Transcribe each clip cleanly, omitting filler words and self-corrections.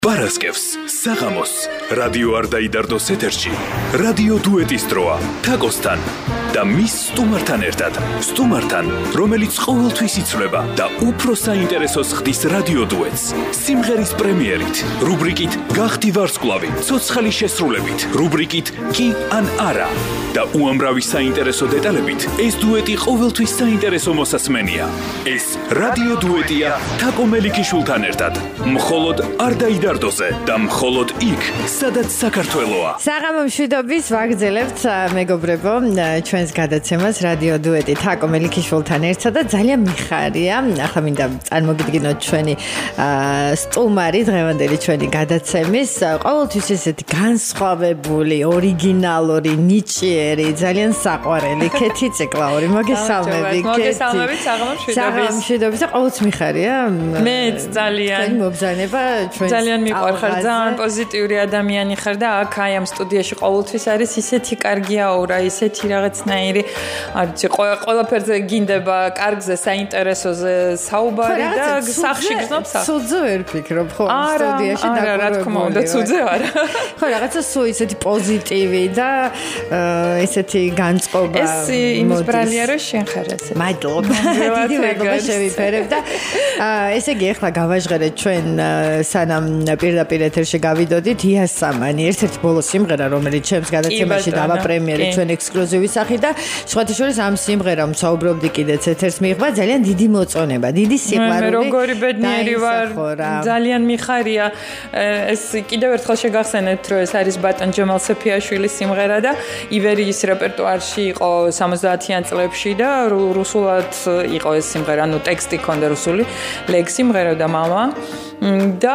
Paraskeps, საღამოს, რადიო არ დაიდარდოს ეთერში, რადიო დუეტის დროა, თაკოსთან და მის სტუმართან ერთად. სტუმართან, რომელიც ყოველთვის იცვლება და უფრო საინტერესოს ხდის რადიო დუეტს. სიმღერის პრემიერით, რუბრიკით გახდი ვარსკვლავი, ცოცხალი შესრულებით, რუბრიკით კი ან არა და უამრავი საინტერესო დეტალებით, ეს დუეტი ყოველთვის საინტერესო მოსასმენია. ეს რადიო დუეტია თაკო მელიქიშვილთან ერთად. მხოლოდ არ დაიდარდოზე და მხოლოდ იქ, სადაც საქართველოა. საღამო მშვიდობის ვაგრძელებთ მეგობრებო ჩვენს გადაცემას რადიო დუეტი თაკო მელიქიშვილთან ერთად და ძალიან მიხარია. ახლა მინდა წარმოგიდგინოთ ჩვენი სტუმარი დღევანდელი ჩვენი გადაცემის ყოველთვის ესეთი განსხვავებული, ორიგინალური, ნიჭიერი, ძალიან საყვარელი ქეთი ციკლაური. მოგესალმებით. მოგესალმებით საღამო მშვიდობის და ყოველთვის მიხარია. მეც ძალიან. მობრძანება ჩვენ ძალიან მიყვარხარ, ძალიან პოზიტიური ადამიანი ხარ და აქ აი ამ სტუდიაში ყოველთვის არის ისეთი კარგი აურა, ისეთი რაღაცნაირი, არ ვიცი, ყველაფერზე გინდება, კარგზე, საინტერესოზე საუბარი და სახში გზნობ სახს. ცუძე ვერ ფიქრობ ხო სტუდიაში და რა თქმა უნდა, ცუძე არა. ხო, რაღაცა სულ ისეთი პოზიტივი და ესეთი განწყობა. ეს იმის ბრალია რომ შენ ხარ ესე. მადლობა. დიდი მადლობა შევიფერებ და ესე იგი ახლა გავაჟღერეთ ჩვენ სანამ პირდაპირ ეთერში გავიდოდით იასამანი, ერთ-ერთი ბოლო სიმღერა, რომელიც ჩემს გადაცემაში დავაპრემიერე ჩვენ ექსკლუზივი სახით და სხვათა შორის ამ სიმღერამ საუბრობდი კიდეც ეთერს მიიღვა ძალიან დიდი მოწონება, დიდი სიყვარული. მე როგორი ბედნიერი ვარ. ძალიან მიხარია. ეს კიდევ ერთხელ შეგახსენეთ, რომ ეს არის ბატონ ჯემალ სეფიაშვილის სიმღერა და ივერიის რეპერტუარში იყო 70-იან წლებში და რუსულად იყო ეს სიმღერა, ну ტექსტი ქონდა რუსული, ლექსი სიმღერა მამა და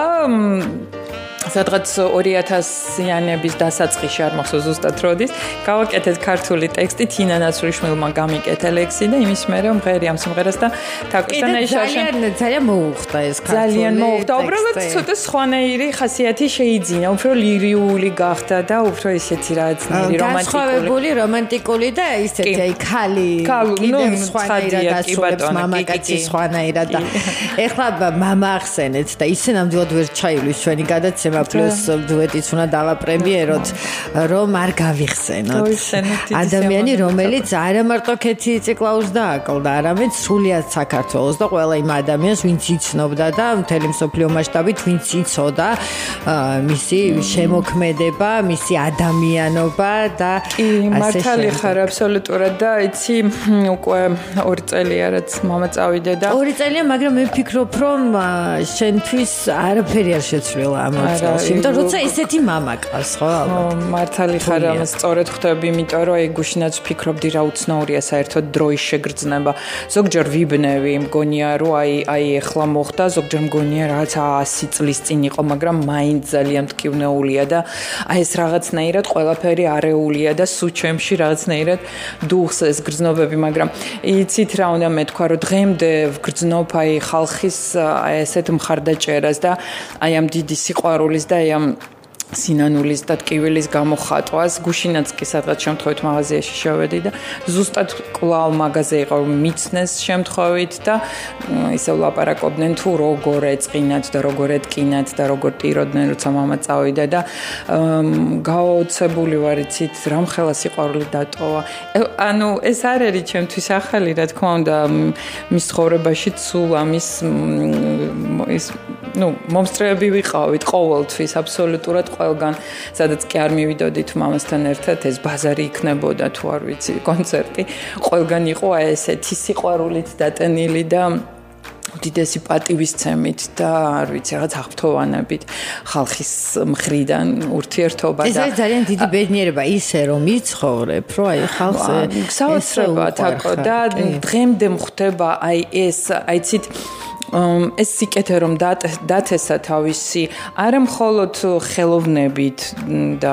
სადღაც 2000-იანების დასაწყისში არ მახსოვს ზუსტად როდის გავაკეთეთ ქართული ტექსტი თინა ნაცვლიშვილმა გამიკეთა ლექსი და იმის მერე მღერი ამ სიმღერას და თაკოსთან ძალიან მოუხდა ეს ქართული ძალიან მოუხდა უბრალოდ ცოტა სხვანაირი ხასიათი შეიძინა უფრო ლირიული გახდა და უფრო ისეთი რაღაცნაირი რომანტიკული რომანტიკული და ისეთი აი ქალი კიდევ სხვანაირად ასრულებს მამაკაცი სხვანაირად და ეხლა მამა ახსენეთ და ისე ნამდვილად ვერ ჩაივლის ჩვენი გადაცემა პლუს დუეტიც უნდა დავაპრემიეროთ რომ არ გავიხსენოთ ადამიანი რომელიც არა მარტო ქეთი ციკლაურს დააკლდა არამედ სრულიად საქართველოს და ყველა იმ ადამიანს ვინც იცნობდა და მთელი მსოფლიო მასშტაბით ვინც იცოდა მისი შემოქმედება მისი ადამიანობა და მართალი ხარ აბსოლუტურად და იცი უკვე 2 წელია რაც მამა წავიდე და 2 წელია მაგრამ მე ვფიქრობ რომ შენთვის არაფერი არ შეცვლილა ამ იმიტომ როცა ესეთი მამა ყავს ხო მართალი ხარ ამას სწორედ ხვდები იმიტომ რომ აი გუშინაც ვფიქრობდი რა უცნაურია საერთოდ დროის შეგრძნება ზოგჯერ ვიბნევი მგონია რომ აი ეხლა მოხდა ზოგჯერ მგონია რაღაც 100 წლის წინ იყო მაგრამ მაინც ძალიან მტკივნეულია და აი ეს რაღაცნაირად ყველაფერი არეულია და სულ ჩემში რაღაცნაირად დუხს ეს გრძნობები მაგრამ იცით რა უნდა მეთქვა რომ დღემდე ვგრძნობ აი ხალხის აი ესეთ მხარდაჭერას და აი ამ დიდი სიყვარულის და აი ამ სინანულის და ტკივილის გამოხატვას გუშინაც კი სადღაც შემთხვევით მაღაზიაში შევედი და ზუსტად კლავ მაღაზია იყო მიცნეს შემთხვევით და ისე ვლაპარაკობდნენ თუ როგორ ეწყინათ და როგორ ეთკინათ და როგორ ტიროდნენ როცა მამა წავიდა და გაოცებული ვარ იცით რამხელა სიყვარული დატოვა ანუ ეს არ არის ჩემთვის ახალი რა თქმა უნდა მის ცხოვრებაში სულ ამის ის ну მომსწრეები ვიყავით ყოველთვის აბსოლუტურად ყველგან სადაც კი არ მივიდოდით მამასთან ერთად ეს ბაზარი იქნებოდა თუ არ ვიცი კონცერტი ყველგან იყო აი ესეთი სიყვარულით დატენილი და უდიდესი პატივისცემით და არ ვიცი რაღაც აღფრთოვანებით ხალხის მხრიდან ურთიერთობა და ეს ძალიან დიდი ბედნიერება ისე რომ იცხოვრებ რომ აი ხალხს საოცრება თაკო და დღემდე მხდება აი ეს აიცით ეს სიკეთე რომ დათესა თავისი არა მხოლოდ ხელოვნებით და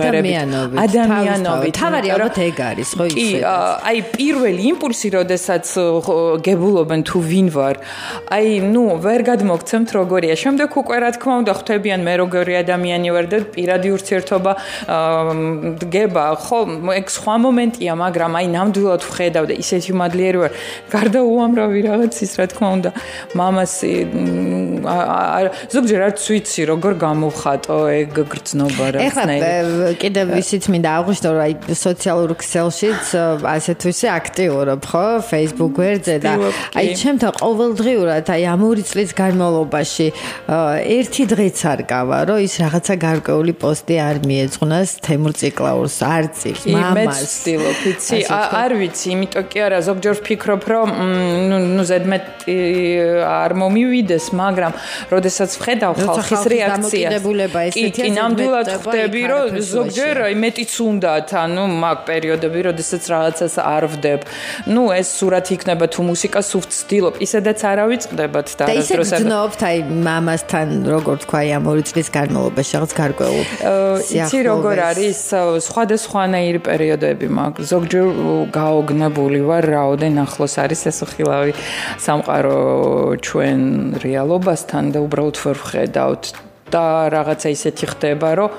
ადამიანობით თავარი ალბათ ეგ არის ხო ისე აი პირველი იმპულსი როდესაც გებულობენ თუ ვინ ვარ აი ნუ ვერ გადმოგცემთ როგორია შემდეგ უკვე რა თქმა უნდა ხვდებიან მე როგორი ადამიანი ვარ და პირადი ურთიერთობა დგება ხო ეგ სხვა მომენტია მაგრამ აი ნამდვილად ვხედავ და ისეთი მადლიერი ვარ გარდა უამრავი რაღაცის რა თქმა უნდა მამას ზოგჯერ არც ვიცი როგორ გამოვხატო ეგ გრძნობა რაღაცნაირი. ეხლა კიდევ ისიც მინდა აღვნიშნო რომ აი სოციალურ ქსელშიც ასე თუ ისე აქტიურობ ხო Facebook გვერდზე და აი ჩემთან ყოველდღიურად აი ამ 2 წლის განმავლობაში ერთი დღეც არ გავა რომ ის რაღაცა გარკვეული პოსტი არ მიეძღვნას თემურ ციკლაურს არც ის მამას მე ვცდილობ იცი არ ვიცი იმიტომ კი არა ზოგჯერ ვფიქრობ რომ ნუ ზედმეტი არ მომივიდეს მაგრამ როდესაც ვხედავ ხალხის რეაქციას კი ნამდვილად ხვდები რომ ზოგჯერ მეტიც უნდათ ანუ მაგ პერიოდები როდესაც რაღაცას არ ვდებ ნუ ეს სურათი იქნება თუ მუსიკა სულ ვცდილობ ისედაც არ ავიწყდებათ და არასდროს არ ვცნობთ აი მამასთან როგორ თქვა ამ 2 წლის განმავლობაში რაღაც გარკვეულ იცი როგორ არის სხვადასხვანაირი პერიოდები მაქვს ზოგჯერ გაოგნებული ვარ რაოდენ ახლოს არის ეს ხილავი სამყარო ჩვენ რეალობასთან და უბრალოდ ვერ ვხედავთ და რაღაცა ისეთი ხდება რომ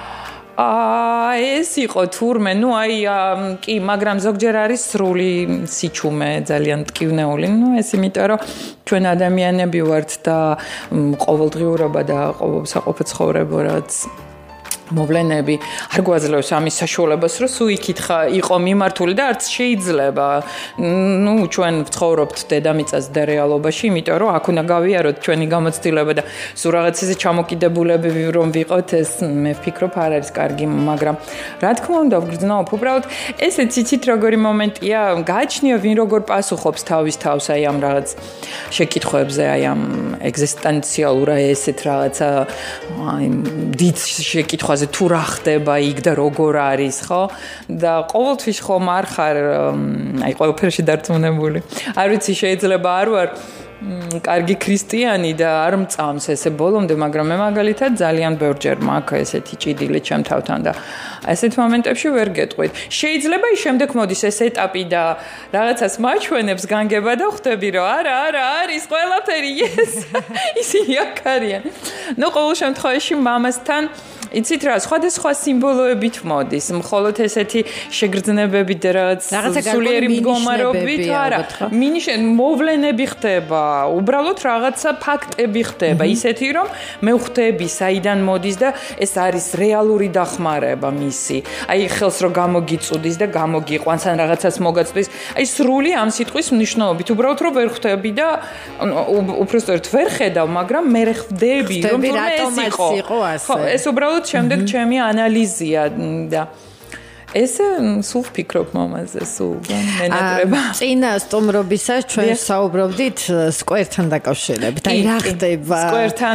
ეს იყო თურმე ნუ აი კი მაგრამ ზოგჯერ არის სრული სიჩუმე ძალიან ტკივნეული ნუ ეს იმიტომ რომ ჩვენ ადამიანები ვართ და ყოველდღიურობა და საყოფო ცხოვრება რაც მოვლენები არ გვაძლევს ამის საშუალებას რომ სულ იქითხა იყო მიმართული და არც შეიძლება ნუ ჩვენ ვცხოვრობთ დედამიწას და რეალობაში იმიტომ რომ აქ უნდა გავიაროთ ჩვენი გამოცდილება და სულ რაღაც ისე ჩამოკიდებულებები რომ ვიყოთ ეს მე ვფიქრობ არ არის კარგი მაგრამ რა თქმა უნდა ვგრძნობ უბრალოდ ესე ციცით როგორი მომენტია გააჩნია ვინ როგორ პასუხობს თავის თავს აი ამ რაღაც შეკითხვებზე აი ამ ეგზისტენციალურ ესეთ რაღაცა აი დიდ შეკითხვას თუ რა ხდება იქ და როგორ არის ხო და ყოველთვის ხომ არ ხარ აი ყველაფერში დარწმუნებული არ ვიცი შეიძლება არ ვარ კარგი ქრისტიანი და არ მწამს ესე ბოლომდე მაგრამ მე მაგალითად ძალიან ბევრჯერ მაქვს ესეთი ჭიდილი ჩემ თავთან და ასეთ მომენტებში ვერ გეტყვით შეიძლება ის შემდეგ მოდის ეს ეტაპი და რაღაცას მაჩვენებს განგება და ხვდები რომ არა არის ყველაფერი ეს ისინი აქ არიან ნუ ყოველ შემთხვევაში მამასთან იცით რა სხვადასხვა სიმბოლოებით მოდის მხოლოდ ესეთი შეგრძნებები და რაღაც სულიერი მდგომარეობით არა მოვლენები ხდება უბრალოდ რაღაცა ფაქტები ხდება ისეთი რომ მე ვხვდები საიდან მოდის და ეს არის რეალური დახმარება მისი აი ხელს რო გამოგიწუდის და გამოგიყვანს ან რაღაცას მოგაწვის აი სრული ამ სიტყვის მნიშვნელობით უბრალოდ რომ ვერ ხვდები და უბრალოდ ვერ ხედავ მაგრამ მე ხვდები რომ ეს იყო ხო ეს უბრალოდ შემდეგ ჩემი ანალიზია და ეს სულ ვფიქრობ მომაზე სულ მენატრება წინა სტუმრობისას ჩვენ საუბრობდით სკვერთან დაკავშირებით აი რა ხდება სკვერთან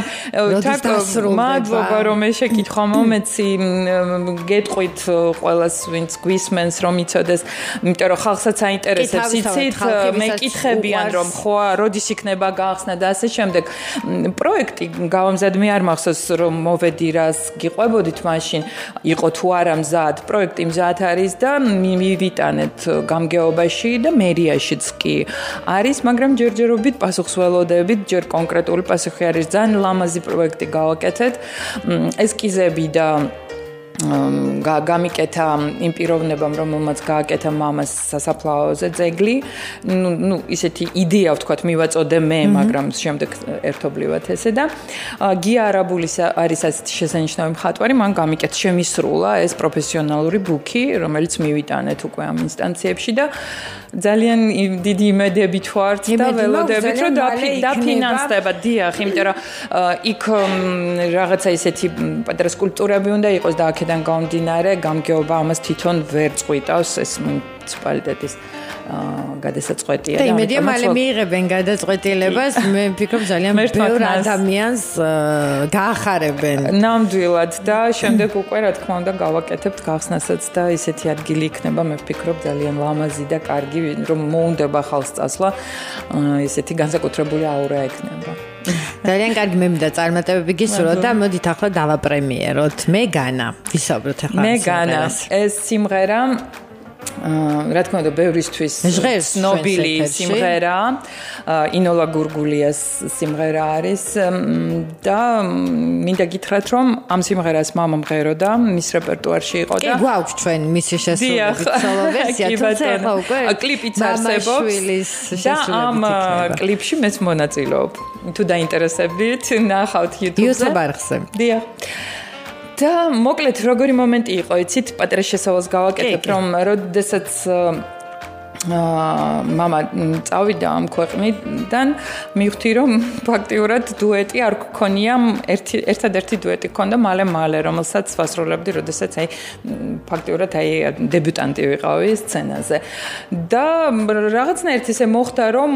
მადლობა რომ შეკითხვა მომეცი გეტყვით ყველას ვინც გვისმენს რომ იცოდეს იმიტომ რომ ხალხსაც აინტერესებს იცით მეკითხებიან რომ ხო როდის იქნება გახსნა და ასე შემდეგ პროექტი გავამზადე არ მახსოვს რომ მოვედი რას გიყვებოდით მაშინ იყო თუ არა მზად პროექტი არის და მივიტანეთ გამგეობაში და მერიაშიც კი არის, მაგრამ ჯერჯერობით პასუხსველოდებით, ჯერ კონკრეტული პასუხი არის ძალიან ლამაზი პროექტი გავაკეთეთ. ესკიზები და გამიკეთა იმ პიროვნებამ რომელმაც გააკეთა მამას სასაფლაოზე ძეგლი ნუ ისეთი იდეა ვთქვათ მივაწოდე მე მაგრამ შემდეგ ერთობლივად ესე და გია არაბულის არის ასეთი შესანიშნავი მხატვარი მან გამიკეთა შემისრულა ეს პროფესიონალური ბუქი რომელიც მივიტანეთ უკვე ამ ინსტანციებში და ძალიან დიდი იმედებით ვართ და ველოდებით რომ დაფინანსდება დიახ იმიტომ რომ იქ რაღაცა ისეთი პატარა სკულპტურები უნდა იყოს და აქედან გამომდინარე გამგეობა ამას თვითონ ვერ წყვიტავს ეს მუნიციპალიტეტის გადასაწყვეტია და იმედია მალე მიიღებენ გადაწყვეტილებას მე ვფიქრობ ძალიან ბევრ ადამიანს გაახარებენ ნამდვილად და შემდეგ უკვე რა თქმა უნდა გავაკეთებთ გახსნასაც და ისეთი ადგილი იქნება მე ვფიქრობ ძალიან ლამაზი და კარგი რომ მოუნდება ხალხს წასვლა ისეთი განსაკუთრებული აურა ექნება ძალიან კარგი მე მინდა წარმატებები გისურვოთ და მოდით ახლა დავაპრემიეროთ მეგანა ვისაუბროთ ახლა მეგანა ეს სიმღერა რა თქმა უნდა, ბევრისთვის ცნობილი სიმღერა, ინოლა გურგულიას სიმღერა არის და მინდა გითხრათ, რომ ამ სიმღერას მამამ მღეროდა, მის რეპერტუარში იყო და კი, გვაქვს ჩვენ მისი შესრულებით სოლო ვერსია, თუმცა ახლა უკვე კლიპიც არსებობს და ამ კლიპში მეც მონაწილეობ. თუ დაინტერესებდით, ნახავთ YouTube-ზე. YouTube არხზე. დიახ. და მოკლედ როგორი მომენტი იყო, იცით, პატარა შესავალს გავაკეთებ, რომ როდესაც мама წავიდა ამ ქვეყნიდან მივხვდი რომ ფაქტიურად დუეტი არ გქონია ერთადერთი დუეტი გქონდა მალე რომელსაც ვასრულებდი როდესაც აი ფაქტიურად აი დებიუტანტი ვიყავი სცენაზე და რაღაცნაირად ისე მოხდა რომ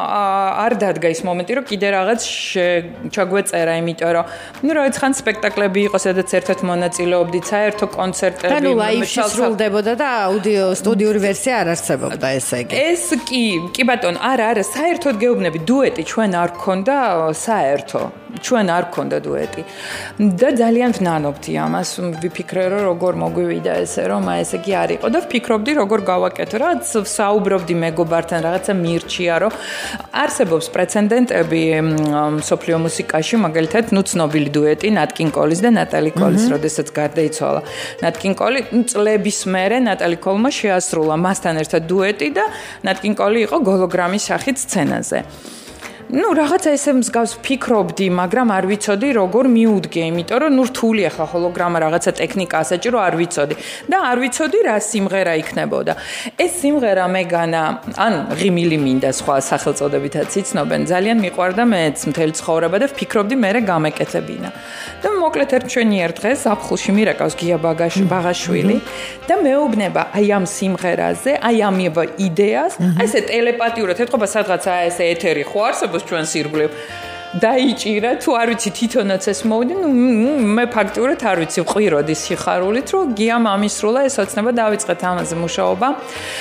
არ დადგა ის მომენტი რომ კიდე რაღაც ჩაგვეწერა იმიტომ რომ ნუ რაღაც ხან სპექტაკლები იყო სადაც ერთად მონაწილეობდით საერთო კონცერტები და ნუ ლაივში სრულდებოდა და აუდიო სტუდიური ვერსია არ არსებობდა ეს კი ბატონო არა საერთოდ გეუბნები დუეტი ჩვენ არ გქონდა საერთო ჩვენ არ გქონდა დუეტი და ძალიან ვნანობდი ამას ვიფიქრე რომ როგორ მოგვივიდა ესე რომ აი ესე კი არ იყო და ვფიქრობდი როგორ გავაკეთო რაც საუბრობდი მეგობართან რაღაცა მირჩია რომ არსებობს პრეცედენტები სოფლიო მუსიკაში მაგალითად ნუ ცნობილი დუეტი ნატკინ კოლის და ნატალი კოლის როდესაც გარდაიცვალა ნატკინ კოლი წლების მერე ნატალი კოლმა შეასრულა მასთან ერთად დუეტი და ნატკინ კოლი იყო გოლოგრამის სახით სცენაზე. Ну, რაღაცა ესე მსგავს ფიქრობდი, მაგრამ არ ვიცოდი როგორ მიუდგე, იმიტომ რომ ნუ რთული ახლა ჰოლოგრამა რაღაცა ტექნიკა ასაჭირო არ ვიცოდი და არ ვიცოდი რა სიმღერა იქნებოდა. ეს სიმღერა მეგანა, ან ღიმილი მინდა სხვა სახელწოდებითაც იცნობენ, ძალიან მიყვარდა მეც მთელი ცხოვრება და ვფიქრობდი მერე გამეკეთებინა. და მოკლედ ჩვენი დღეს აფხულში მირეკავს გია ბაღაშვილი და მეუბნება აი ამ სიმღერაზე, აი ამ იდეას, აი ესე ტელეპათიურად ეთქობა სადღაცა ესე ეთერი ხო არსებობს ჩვენ სირგლებ დაიჭირა თუ არ ვიცი თვითონაც ეს მოვიდი ნუ მე ფაქტიურად არ ვიცი ყვიროდი სიხარულით რომ გიამ ამისრულა ეს ოცნება დავიწყეთ ამაზე მუშაობა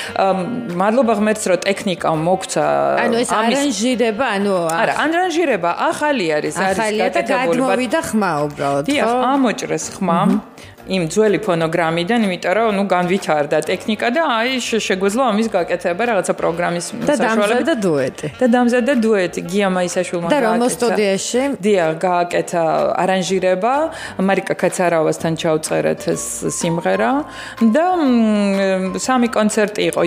მადლობა ღმერთს რომ ტექნიკა მოგცა ანუ ეს არანჟირება არა არანჟირება ახალი არის ახალია და გადმოვიდა ხმა უბრალოდ ხო ამოჭრეს ხმა იმ ძველი ფონოგრამიდან, იმიტომ რომ ნუ განვითარდა ტექნიკა და აი შეგვეძლო ამის გაკეთება რაღაცა პროგრამის საშუალებით და დუეტი. და დამზადდა დუეტი გია მაისაშვილმა და რომელ სტუდიაში? დიახ, გააკეთა არანჟირება, მარიკა კაცარავასთან ჩავწერეთ ეს სიმღერა და სამი კონცერტი იყო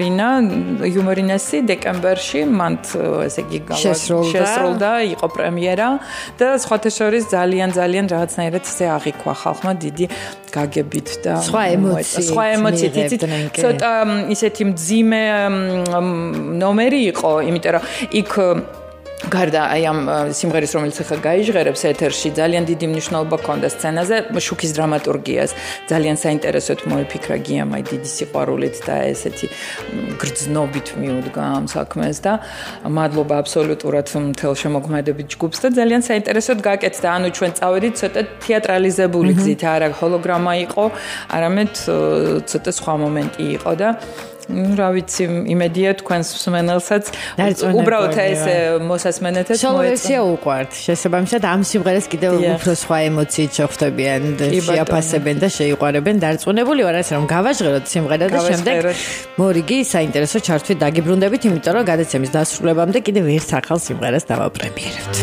იუმორინესი დეკემბერში, მან ესე იგი შესრულდა, იყო პრემიერა და სხვათა შორის ძალიან რაღაცნაირად ისე აღიქვა ხალხმა დიდი გაგებით და სხვა ემოციით იცით ცოტა ისეთი მძიმე ნომერი იყო იმიტომ რომ იქ გარდა აი ამ სიმღერის რომელიც ახლა გაიჟღერებს ეთერში ძალიან დიდი მნიშვნელობა ჰქონდა სცენაზე შუქის დრამატურგიას ძალიან საინტერესოდ მოიფიქრა გიამ აი დიდი სიყვარულით და ესეთი გრძნობით მიუდგა ამ საქმეს და მადლობა აბსოლუტურად მთელ შემოქმედებით ჯგუფს და ძალიან საინტერესოდ გაკეთდა ანუ ჩვენ წავედით ცოტა თეატრალიზებული გზით არა ჰოლოგრამა იყო არამედ ცოტა სხვა მომენტი იყო და რა ვიცი იმედია თქვენს მსმენელსაც უბრალოდ ეს მოსასმენეთად მოეწონა უყვართ შესაბამისად ამ სიმღერას კიდევ უფრო სხვა ემოციით შეხვდებიან შეაფასებენ და შეიყვარებენ დარწმუნებული ვარ ასე რომ გავაჟღეროთ სიმღერა და შემდეგ მორიგი საინტერესო ჩართვით დაგიბრუნდებით იმიტომ რომ გადაცემის დასრულებამდე კიდევ ერთ ახალ სიმღერას დავაპრემიერებთ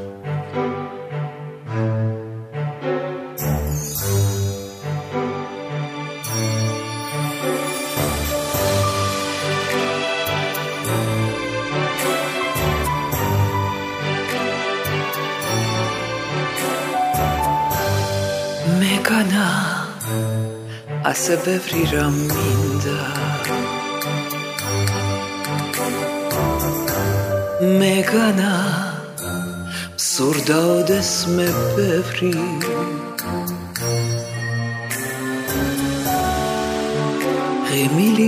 მეგანა ასე ბევრი რამ მინდა მეგანა სურდაოდეს მე ბევრი ღიმილი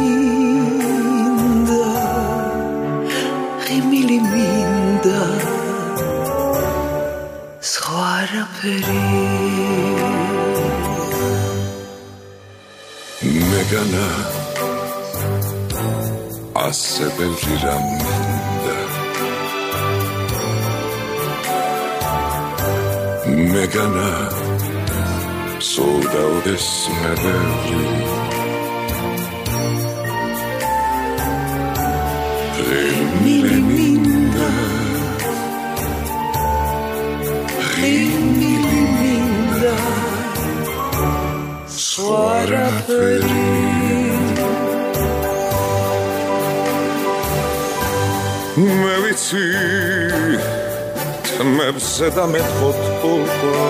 მინდა სხვა არაფერი მეგანა ასე ბევრი რამ მინდა მეგანა სურდაოდეს მე ბევრი ღემილი მინდა ღემილი მინდა სხვა არაფერი მე ვიცი თმებზე და მეთხოვთ ყურყვა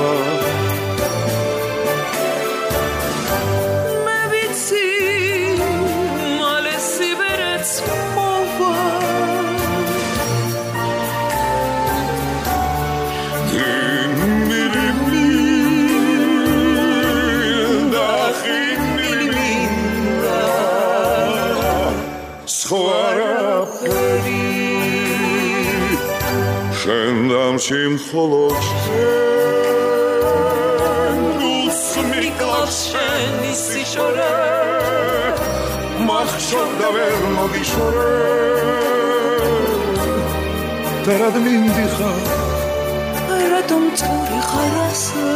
მე ვიცი მალე სიბერეც მოვა ღიმილი მინდა ღიმილი მინდა სხვა არაფერი შენ დამში მხოლოდ შენ გულს მიკლავს შენი სიშორე მახშობ და ვერ მოგიშორე და რად მინდიხარ რატომ წური ხარ ასე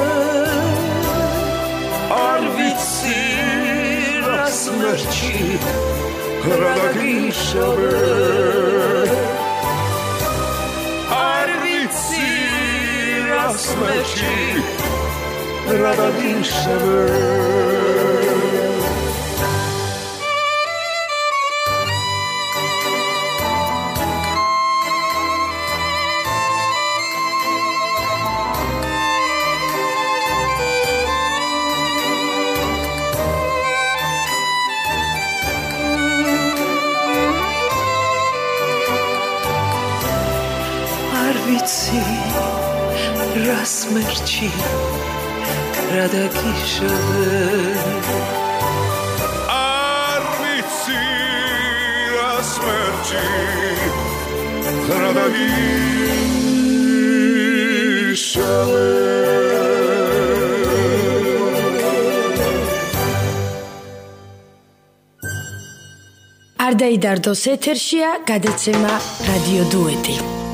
არ ვიცი რას მერჩი რა დაგიშავე Smrti rada dišave Ar vitsi Ras merchi rada kishave Ar vitsi ras merchi rada kishave Ardaidardოს ეთერშია გადაცემა რადიო დუეტი.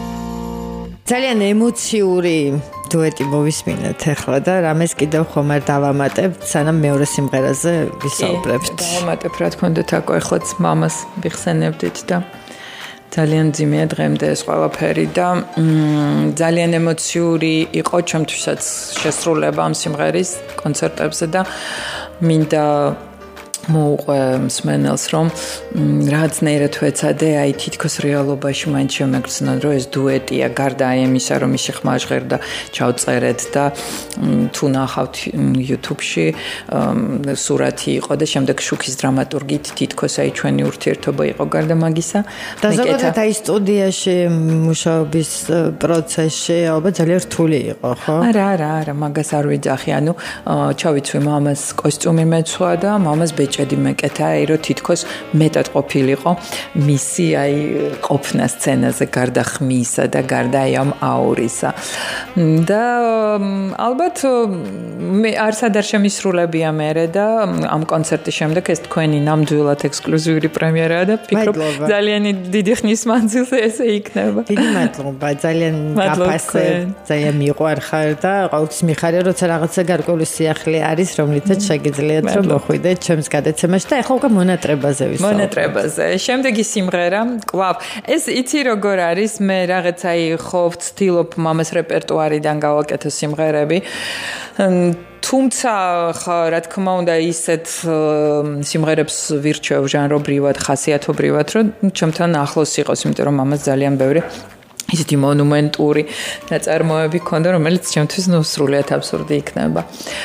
ძალიან ემოციური დუეტი მოვისმინეთ ახლა და რამეს კიდევ ხომ არ დავამატებთ, სანამ მეორე სიმღერაზე ვისაუბრებთ. დავამატებ რა თქმა უნდა თაკო ახლაც მამას ვიხსენებდით და ძალიან ძიმეა დღემდე ეს ყველაფერი და ძალიან ემოციური იყო ჩემთვისაც შესრულება ამ სიმღერის კონცერტებზე და მინდა მოუყვე მსმენელს რომ რაღაცნაირად ვეცადე აი თითქოს რეალობაში მაინც შემეგრძნონ რომ ეს დუეტია გარდა აი ამისა რომ ისი ხმა ჟღერდა ჩავწერეთ და თუ ნახავთ YouTube-ში სურათი იყო და შემდეგ შუქის დრამატურგით თითქოს აი ჩვენი ურთიერთობა იყო გარდა მაგისა და ზოგადად აი სტუდიაში მუშაობის პროცესში ალბათ ძალიან რთული იყო ხო? არა მაგას არ ვიძახი ანუ ჩავიცვი მამას კოსტიუმი მეცვა და მამას ჭედი მეკეთა აი რომ თითქოს მეტად ყოფილიყო მისი აი ყოფნა სცენაზე გარდა ხმისა და გარდა აი ამ აურისა და ალბათ მე არც არ შემისრულებია მერე და ამ კონცერტის შემდეგ ეს თქვენი ნამდვილად ექსკლუზიური პრემიერაა და ფიქრობ ძალიან დიდი ხნის მანძილზე ესე იქნება დიდი მადლობა ძალიან გაფასე ძალიან მიყვარხარ და ყოველთვის მიხარია როცა რაღაცა გარკვეული სიახლე არის რომლითაც შეგიძლიათ რომ მოხვიდეთ ჩემს გადაცემაში და ახლა უკვე მონატრებაზე ვისაუბრებთ. მონატრებაზე. შემდეგი სიმღერა, კვლავ. ეს იცი როგორ არის, მე რაღაცა ხო ვცდილობ მამას რეპერტუარიდან გავაკეთო სიმღერები. თუმცა რა თქმა უნდა ისეთ სიმღერებს ვირჩევ ჟანრობრივად, ხასიათობრივად, რომ ჩემთან ახლოს იყოს, იმიტომ რომ მამას ძალიან ბევრი ისეთი მონუმენტური ნაწარმოები ქონდა, რომელიც ჩემთვის სრულიად აბსურდი იქნება.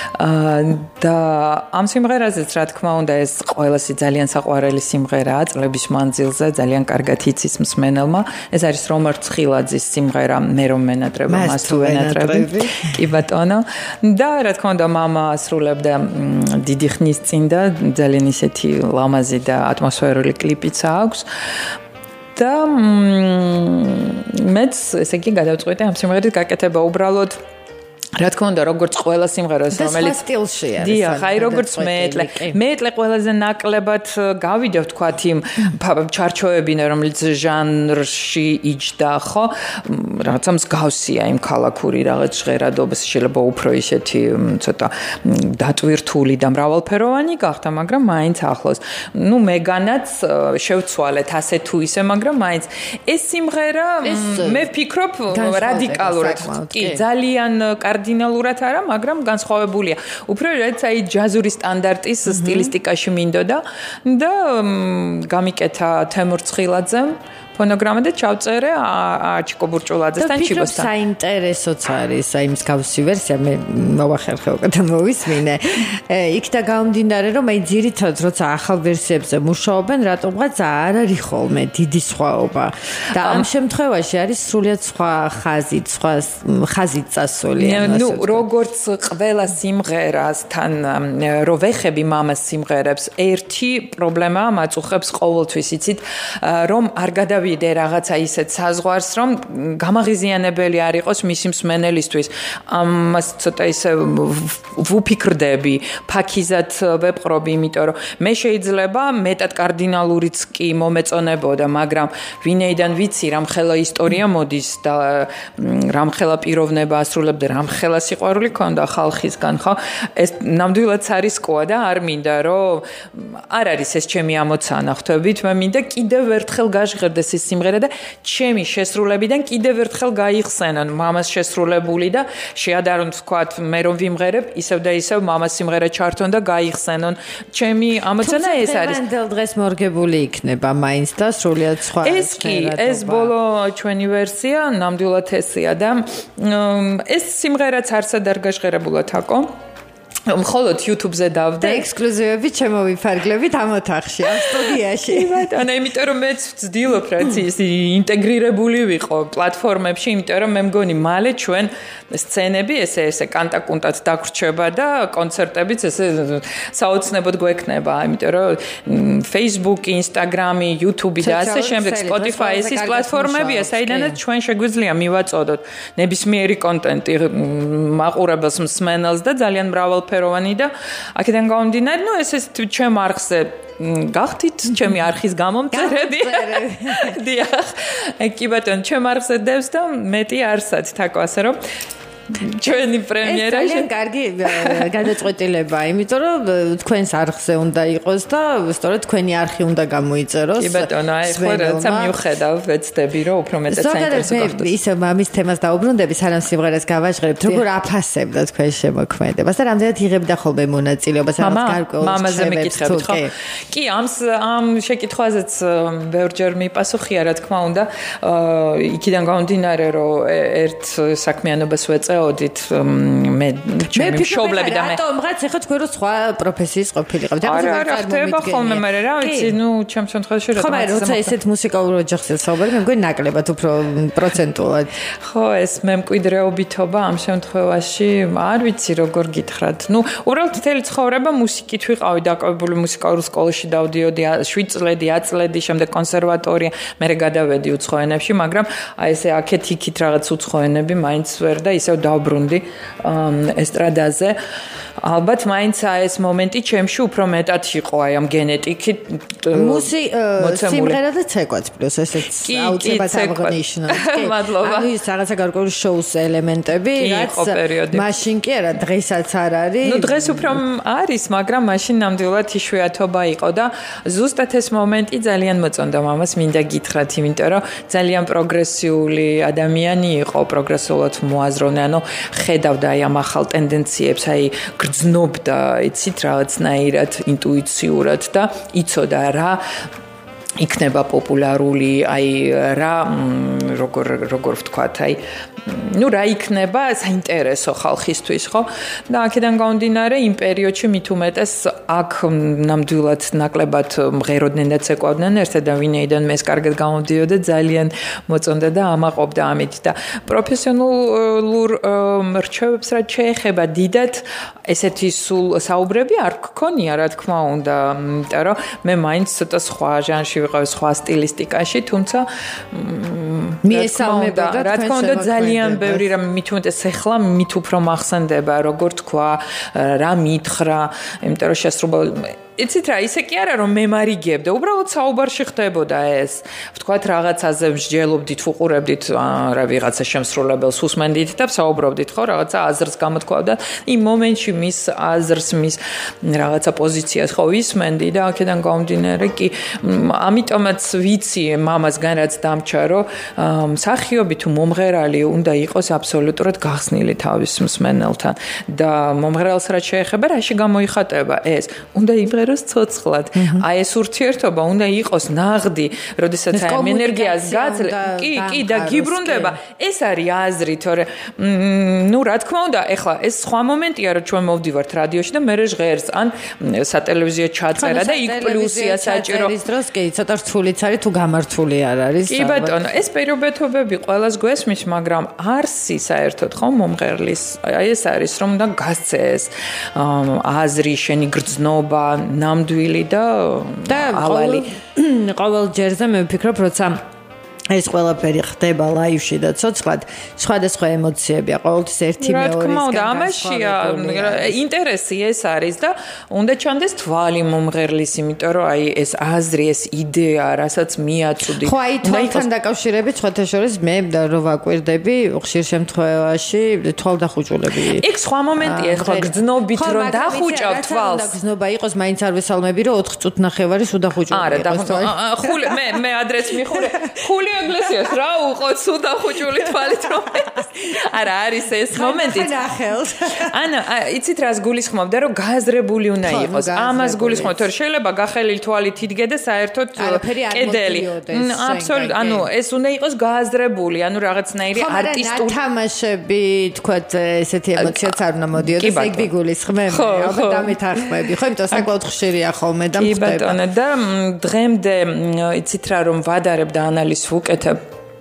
და ამ სიმღერაზეც რა თქმა უნდა ეს ყველასი ძალიან საყვარელი სიმღერაა წლების მანძილზე, ძალიან კარგად იცის მსმენელმა. ეს არის რომარ ცხილაძის სიმღერა მე რომ მენატრება, მას თუ ვენატრები. კი ბატონო. და რა თქმა უნდა მამა ასრულებდა დიდი ხნის წინ და ძალიან ისეთი ლამაზი და ატმოსფერული კლიპიც აქვს. და მეც ესე იგი გადავწყვიტე ამ სიმღერის გაკეთება უბრალოდ რა თქმა უნდა, როგორც ყველა სიმღერას, რომელიც სტილშია. დიახ, აი როგორც მეტლე ყველაზე ნაკლებად გავიდა ვთქვათ იმ ჩარჩოებინა, რომელიც ჟანრში იჯდა, ხო? რაღაცა მსგავსია იმ ქალაქური რაღაც ჟღერადობას, შეიძლება უფრო ისეთი ცოტა დატვირთული და მრავალფეროვანი გახდა, მაგრამ მაინც ახლოს. ნუ მეგანაც შევცვალეთ ასე თუ ისე, მაგრამ მაინც ეს სიმღერა მე ვფიქრობ რადიკალურად კი ძალიან კარდინალურად არა, მაგრამ განსხვავებულია. უფრო რაც აი ჯაზური სტანდარტის სტილისტიკაში მინდოდა და გამიკეთა თემურ ცხილაძემ ფონოგრამა და ჩავწერე აჩიკო ბურჭულაძესთან ჩიბოსთან. საინტერესოც არის აი მსგავსი ვერსია, მე მოვახერხე უკვე და მოვისმინე. იქ და გამომდინარე, რომ აი ძირითადად როცა ახალ ვერსიებზე მუშაობენ, რატომღაც არ არის ხოლმე დიდი სხვაობა. და ამ შემთხვევაში არის სრულიად სხვა ხაზით წასული. ნუ როგორც ყველა სიმღერასთან რო ვეხები მამას სიმღერებს, ერთი პრობლემაა მაწუხებს ყოველთვის, იცით, რომ არ გადავიდე რაღაცა ისეთ საზღვარს, რომ გამაღიზიანებელი არ იყოს მისი მსმენელისთვის. ამას ცოტა ისე ვუფიქრდები, ფაქიზად ვეპყრობი, იმიტომ რომ მე შეიძლება მეტად კარდინალურიც კი მომეწონებოდა, მაგრამ ვინაიდან ვიცი რამხელა ისტორია მოდის და რამხელა პიროვნება ასრულებდა, რამხელა სიყვარული ქონდა ხალხისგან, ხო? ეს ნამდვილად არის ყვა და არ მინდა რომ არ არის ეს ჩემი ამოცანა, ხვდებით, მე მინდა კიდევ ერთხელ გაჟღერდეს ეს სიმღერა და ჩემი შესრულებიდან კიდევ ერთხელ გაიხსენონ მამას შესრულებული და შეადარონ თქვათ მე რომ ვიმღერებ ისევ და ისევ მამას სიმღერა ჩართონ და გაიხსენონ ჩემი ამოცანა ეს არის. თუმცა დღეს მორგებული იქნება მაინც და სრულიად სხვა ეს კი ეს ბოლო ჩვენი ვერსია ნამდვილად ესია და ეს სიმღერაც არსად არ გაჟღერებულა თაკო. მხოლოდ YouTube-ზე დავდე. და ექსკლუზივები ჩემოვიფარგლებით ამ ოთახში, ამ სტუდიაში. ანუ იმიტომ რომ მეც ვცდილობ რაც ის ინტეგრირებული ვიყო პლატფორმებში, იმიტომ რომ მე მგონი მალე ჩვენ სცენები ესე კანტაკუნტად დაგვრჩება და კონცერტებიც ესე საოცნებოდ გვექნება, იმიტომ რომ Facebook, Instagram, YouTube და ასე შემდეგ, Spotify ეს პლატფორმებია, საიდანაც ჩვენ შეგვიძლია მივაწოდოთ ნებისმიერი კონტენტი მაყურებელს, მსმენელს და ძალიან მრავალფეროვანი და აქედან გამომდინარე, ნუ ეს ჩემ არხზე გახდით ჩემი არხის გამომწერები. დიახ. კი ბატონო, ჩემ არხზე დევს და მეტი არსად თაკო ასე რომ ჩვენი პრემიერა ძალიან კარგი გადაწყვეტილება, იმიტომ რომ თქვენს არხზე უნდა იყოს და სწორედ თქვენი არხი უნდა გამოიწეროს. კი ბატონო, აი ხო რაცა მივხედავ, ვეცდები რომ უფრო მეტად საინტერესო გახდეს. ისე მამის თემას დაუბრუნდები, სანამ სიმღერას გავაჟღერებთ, როგორ აფასებდა თქვენ შემოქმედებას და რამდენად იღებდა ხოლმე მონაწილეობას ამ გარკვეულ მამაზე მეკითხებით ხო? კი, ამ შეკითხვაზეც ბევრჯერ მიპასუხია, რა თქმა უნდა, იქიდან გამომდინარე, რომ ერთ საქმიანობას ვეწე ოდით მე ჩემი მშობლები და მე რატომღაც ეხა თქვენ რო სხვა პროფესიის ყოფილიყავთ არა ხდება ხოლმე მე რა ვიცი ნუ ჩემ შემთხვევაში რა თქმა უნდა როცა ესეთ მუსიკალურ ოჯახზე საუბარი მე მგონი ნაკლებად უფრო პროცენტულად ხო ეს მე მკვიდრეობითობა ამ შემთხვევაში არ ვიცი როგორ გითხრათ ნუ უბრალოდ მთელი ცხოვრება მუსიკით ვიყავი დაკავებული მუსიკალურ სკოლაში დავდიოდი 7 წლები 10 წლები შემდეგ კონსერვატორია მე გადავედი უცხო ენებში მაგრამ აი ესე აქეთ იქით რაღაც უცხო ენები მაინც ვერ და ისევ დავბრუნდი ესტრადაზე ალბათ მაინც ეს მომენტი ჩემში უფრო მეტად იყო აი ამ გენეტიკით სიმღერა და ცეკვაც პლუს ესეც აუცილებლად აღნიშნოთ კი მადლობა ანუ ის რაღაცა გარკვეული შოუს ელემენტები რაც მაშინ კი არა დღესაც არ არის ნუ დღეს უფრო არის მაგრამ მაშინ ნამდვილად იშვიათობა იყო და ზუსტად ეს მომენტი ძალიან მოწონდა მამას მინდა გითხრათ იმიტომ რომ ძალიან პროგრესიული ადამიანი იყო პროგრესულად მოაზროვნე ანუ ხედავდა აი ამ ახალ ტენდენციებს აი გრძნობდა იცით რაღაცნაირად ინტუიციურად და იცოდა რა იქნება პოპულარული აი რა როგორ ვთქვათ აი ну რა იქნება საინტერესო ხალხისთვის ხო და აქედან გამომდინარე იმ პერიოდში მით უმეტეს აქ ნამდვილად ნაკლებად მღეროდნენ და ცეკვავდნენ ერთად და ვინაიდან მე კარგად გამოდიოდა ძალიან მოწონდა და ამაყობდა ამით და პროფესიონალურ რჩევებს რაც შეეხება დიდად ესეთი სულ საუბრები არ გქონია რა თქმა უნდა იმიტომ რომ მე მაინც ცოტა სხვა ჟანრში ვიყავ სხვა სტილისტიკაში თუმცა მიესალმება რა თქმა უნდა ძალიან ბევრი რამ მით უმეტეს ახლა მით უფრო მახსენდება როგორ თქვა რა მითხრა იმიტომ რომ შესრულება იცით რა ისე კი არა რომ მე მარიგებდა უბრალოდ საუბარში ხდებოდა ეს ვთქვათ რაღაცაზე მსჯელობდით უყურებდით რა ვიღაცა შემსრულებელს უსმენდით და საუბრობდით ხო რაღაცა აზრს გამოთქვავდა იმ მომენტში მის აზრს მის რაღაცა პოზიციას ხო ვისმენდი და აქედან გამომდინარე კი ამიტომაც ვიცი მამასგან რაც დამჭა რომ მსახიობი თუ მომღერალი უნდა იყოს აბსოლუტურად გახსნილი თავის მსმენელთან და მომღერალს რაც შეეხება რაში გამოიხატება ეს უნდა იმღეროს ცოცხლად. აი ეს ურთიერთობა უნდა იყოს ნაღდი, როდესაც აი ენერგიას გაძლევ. კი და გიბრუნდება. ეს არის აზრი, თორე ნუ რა თქმა უნდა, ეხლა ეს სხვა მომენტია, რომ ჩვენ მოვდივართ რადიოში და მე ჟღერს ან სატელევიზიო ჩაწერა და იქ პლუსია საჭირო. ეს დროს კი ცოტა რთულიც არის თუ გამართული არ არის. კი ბატონო, ეს პირობითობები ყველას გვესმის, მაგრამ არსი საერთოდ ხო მომღერლის. აი ეს არის რომ უნდა გასცეს აზრი, შენი გრძნობა ნამდვილი და ავალი ყოველ ჯერზე მე ვფიქრობ როცა ეს ყველაფერი ხდება ლაივში და ცოცხლად სხვადასხვა ემოციებია ყოველთვის ერთი მეორისგან რა თქმა უნდა ამაშია ინტერესი ეს არის და უნდა ჩანდეს თვალი მომღერლის იმიტომ რომ აი ეს აზრი ეს იდეა რასაც მიაწვდი ხო აი თვალთან დაკავშირებით სხვათა შორის მე რო ვაკვირდები ხშირ შემთხვევაში თვალდახუჭულები იქ სხვა მომენტია ხო გრძნობით რომ დახუჭავ თვალს გრძნობა იყოს მაინც არ ვესალმები რომ 4 წუთი ნახევარი სუდახუჭული იყოს ხული მე ადრეც მიხურე ხული ეკლესიას რა უყოთ სუდახუჭული თვალით რომ არა არის ეს მომენტი ანუ იცით რას გულისხმობდა რომ გააზრებული უნდა იყოს ამას გულისხმობ თორე შეიძლება გახელილი თვალით იდგე და საერთოდ კედელი აბსოლუტურად ანუ ეს უნდა იყოს გააზრებული ანუ რაღაცნაირი არტისტული თამაშები თქვათ ესეთი ემოციაც არ უნდა მოდიოდეს ეგ გულისხმები ალბათ ამით ახმები ხო იმიტომ საკმაოდ ხშირია ხოლმე და კი ბატონო და დღემდე იცით რა რომ ვადარებ და ანალიზს ვუკეთებ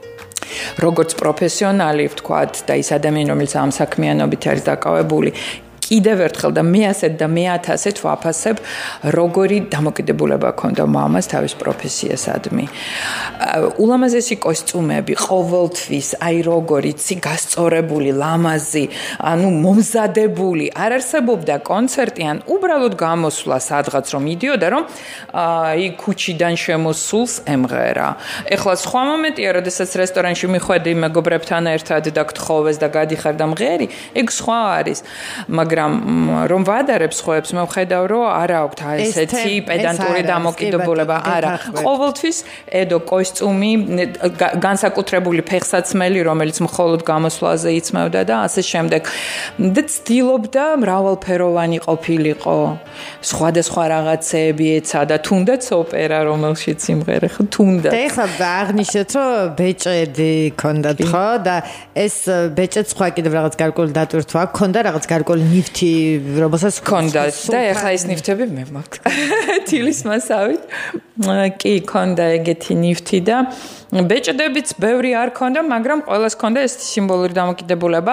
როგორც პროფესიონალი ვთქვათ და ის ადამიანი რომელიც ამ საქმიანობით არის დაკავებული კიდევ ერთხელ და მე-100 და მე-1000 ვაფასებ როგორი დამოკიდებულება ჰქონდა მამას თავის პროფესიასადმი. ულამაზესი კოსტიუმები, ყოველთვის აი როგორიცი გასწორებული, ლამაზი, ანუ მომზადებული, არ არსებობდა კონცერტი ან უბრალოდ გამოსვლა სადღაც რომ იდიოდა რომ აი ქუჩიდან შემოსულს ემღერა. ეხლა სხვა მომენტია, როდესაც რესტორანში მიხვედი მეგობრებთან ერთად და გთხოვეს და გადიხარ და მღერი, ეგ სხვა არის. მაგრამ რომ ვადარებ სხვებს მე ვხედავ რომ არა აქვთ ესეთი პედანტური დამოკიდებულება არა ყოველთვის ედო კოსტიუმი განსაკუთრებული ფეხსაცმელი რომელიც მხოლოდ გამოსვლაზე იწმევდა და ასე შემდეგ და ცდილობდა მრავალფეროვანი ყოფილიყო სხვადასხვა რაღაცეები ეცადა თუნდაც ოპერა რომელშიც სიმღერა ხო თუნდაც და ეხლა აღნიშნეთ რომ ბეჭედი ქონდათ ხო და ეს ბეჭედს სხვა კიდევ რაღაც გარკვეული დატვირთვა ქონდა რაღაც გარკვეული ნივთი რომელსაც ქონდა და ეხლა ეს ნივთები მე მაქვს თილის მასავით კი ქონდა ეგეთი ნივთი და ბეჭდებიც ბევრი არ ქონდა მაგრამ ყველას ქონდა ეს სიმბოლური დამოკიდებულება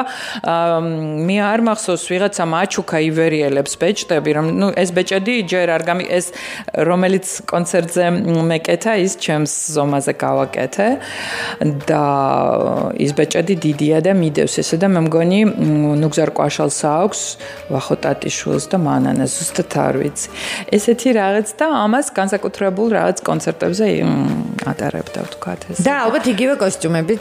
მე არ მახსოვს ვიღაცა მაჩუკა ივერიელებს ბეჭდები რომ ნუ ეს ბეჭედი ჯერ არ ეს რომელიც კონცერტზე მეკეთა ის ჩემს ზომაზე გავაკეთე და ის ბეჭედი დიდია და მიდევს ესე და მე მგონი ნუგზარ კვაშალს აქვს ვახოტატიშვილს და მანანას ზუსტად არ ვიცი ესეთი რაღაც და ამას განსაკუთრებულ რაღაც კონცერტებზე ატარებდა ვთქვათ და ალბათ იგივე კოსტიუმებიც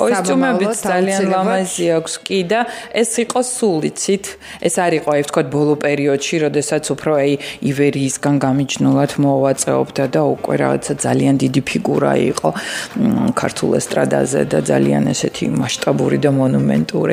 ძალიან ლამაზი აქვს კი და ეს იყო სულ იცით ეს არ იყო აი ვთქვათ ბოლო პერიოდში როდესაც უფრო აი ივერიისგან გამიჯნულად მოვაწეობდა და უკვე რაღაცა ძალიან დიდი ფიგურა იყო ქართულ ესტრადაზე და ძალიან ესეთი მასშტაბური და მონუმენტური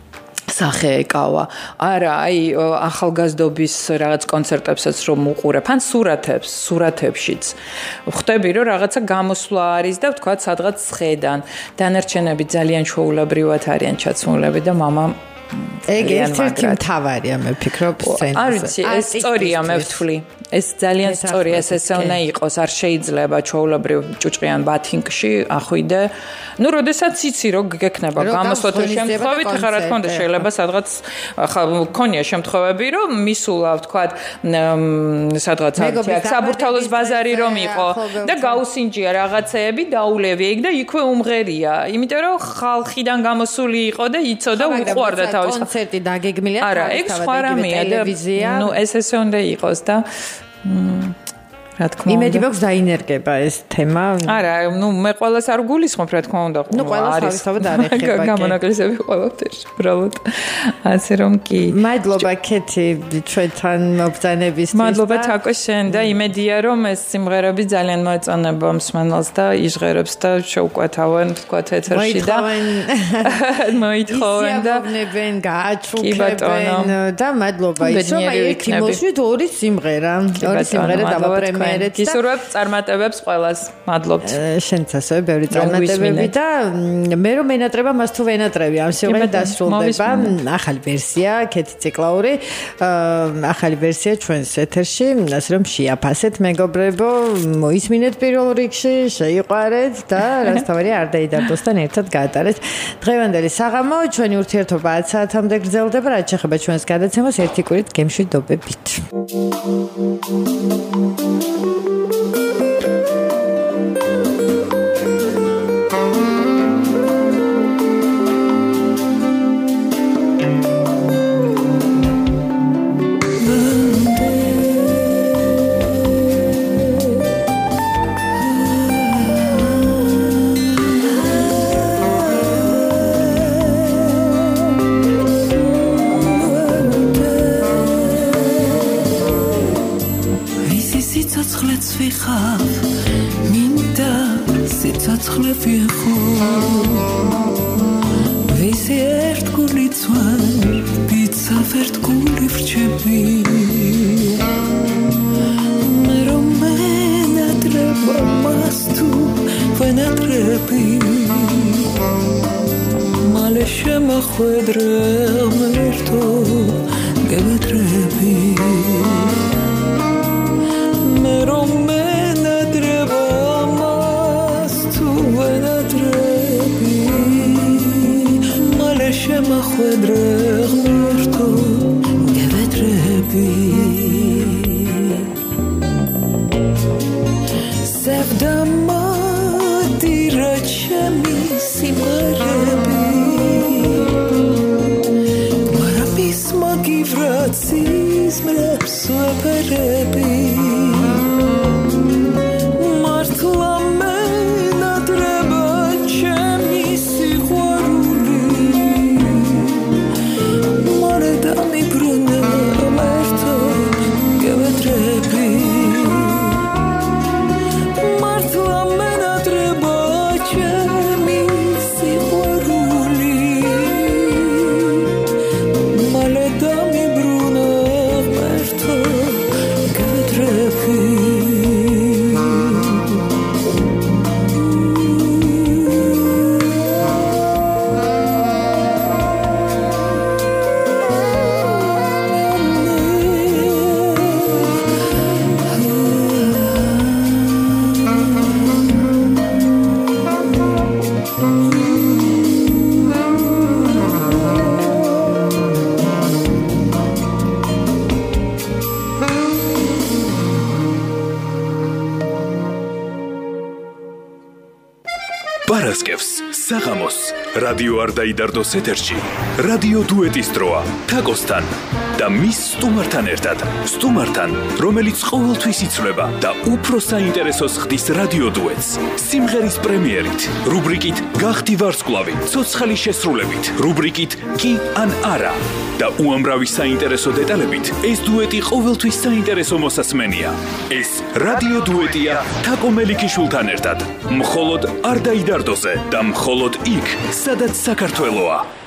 სახე ეკავა. არა, აი ახალგაზრდობის რაღაც კონცერტებსაც რომ უყურებ, ან სურათებშიც. ხვდები რომ რაღაცა გამოსვლა არის და ვთქვათ, სადღაც ხედან. დანარჩენები ძალიან ჩვეულებრივად არიან ჩაცმულები და მამამ ეგ ერთ-ერთი მთავარია მე ვფიქრობ სცენაზე. არ ვიცი, ეს სწორია მე ვთვლი. ეს ძალიან სწორია, ეს უნდა იყოს, არ შეიძლება ჩვეულებრივ ჭუჭყიან ბათინკში ახვიდე. ნუ როდესაც იცი რომ გექნება გამოსვლა შემთხვევით, ხა რა თქმა უნდა შეიძლება სადღაც ხა ქონია შემთხვევები რომ მისულა ვთქვათ სადღაც საბურთალოს ბაზარი რომ იყო და გაუსინჯია რაღაცეები დაულევი ეგ და იქვე უმღერია, იმიტომ რომ ხალხიდან გამოსული იყო და იცოდა უყვარდა თავის კონცერტი დაგეგმილია ტელევიზია. ნუ ესე უნდა იყოს და რა თქმა უნდა. იმედი მაქვს დაინერგება ეს თემა. არა, ნუ მე ყველას არ გულისხმობ, რა თქმა უნდა. ნუ ყველას თავისთავად არ ეხება. გამონაკლისები ყველაფერში, უბრალოდ. ასე რომ კი. მადლობა კეთი ჩვენთან მობრძანებისთვის. მადლობა თაკო შენ და იმედია რომ ეს სიმღერები ძალიან მოეწონება მსმენელს და იჟღერებს და შეუკვეთავენ თქვათ ეთერში და მოითხოვენ და გააჩუქებენ და მადლობა ისო ერთი მოშვით ორი სიმღერა დავაპრემიერეთ და გისურვებ წარმატებებს ყველას. მადლობთ. შენც ასევე ბევრი წარმატებები და მე რომ ენატრება მას თუ ვენატრები ამ სიმღერა დასრულდება ახალი ვერსია კეთი ციკლაური ახალი ვერსია ჩვენს ეთერში ასე რომ შეაფასეთ მეგობრებო მოისმინეთ პირველ რიგში შეიყვარეთ და რაც თავარია არ დაიდარდოსთან ერთად გაატარეთ დღევანდელი საღამო ჩვენი ურთიერთობა 10 საათამდე გრძელდება რაც შეეხება ჩვენს გადაცემას ერთი კვირით გემშვიდობებით. საღამოს რადიო არ დაიდარდოს ეთერში რადიო დუეტის დროა თაკოსთან და მის სტუმართან ერთად სტუმართან რომელიც ყოველთვის იცვლება და უფრო საინტერესოს ხდის რადიო დუეტს სიმღერის პრემიერით რუბრიკით გახდი ვარსკვლავი ცოცხალი შესრულებით რუბრიკით კი ან არა და უამრავი საინტერესო დეტალებით ეს დუეტი ყოველთვის საინტერესო მოსასმენია ეს რადიო დუეტია თაკო მელიქიშვილთან ერთად მხოლოდ არ დაიდარდოზე და მხოლოდ იქ სადაც საქართველოა